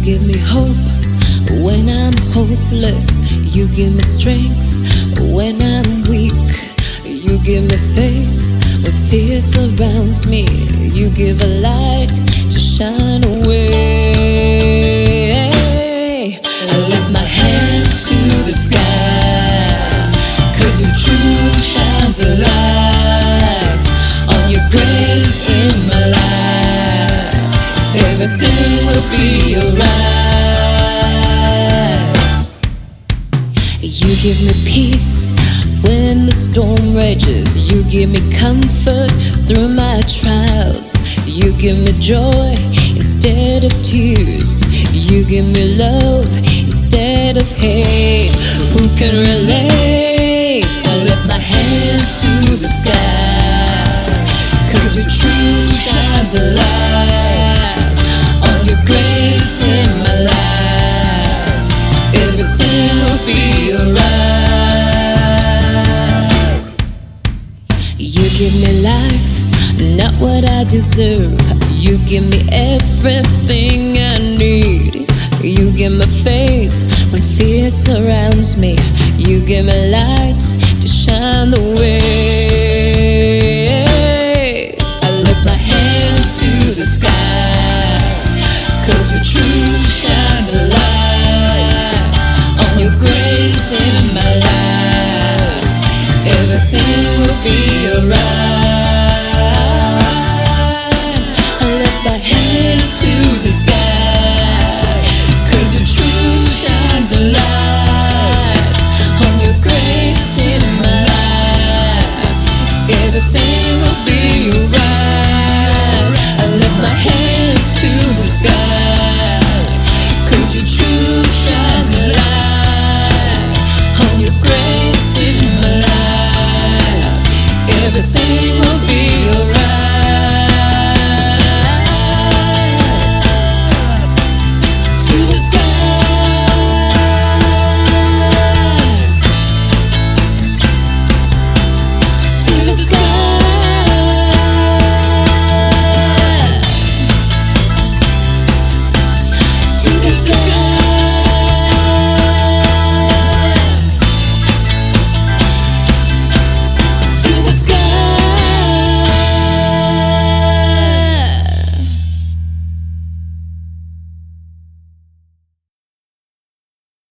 give me hope when I'm hopeless. You give me strength when I'm weak. You give me faith when fear surrounds me. You give a light to shine away. I lift my hands to the sky, 'cause your truth shines a light on your grace in my life. Everything will be alright. You give me peace when the storm rages. You give me comfort through my trials. You give me joy instead of tears. You give me love instead of hate. Who can relate? I lift my hands to the sky, 'cause your truth shines a light on your grace in my life. Everything will be alright. You give me life, not what I deserve. You give me everything I need. You give me faith when fear surrounds me. You give me light to shine the way. I lift my hands to the sky, 'cause your truth shines a light on your grace in my life. Everything will be alright. I lift my hands to the sky,